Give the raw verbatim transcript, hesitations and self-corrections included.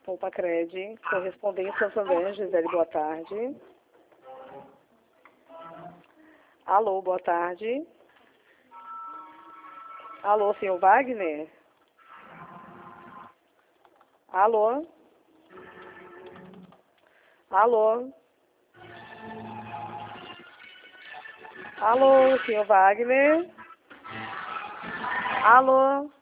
com o Pacred, correspondente Santander, Gisele, boa tarde. Alô, boa tarde. Alô, senhor Wagner? Alô? Alô? Alô, senhor Wagner? Alô?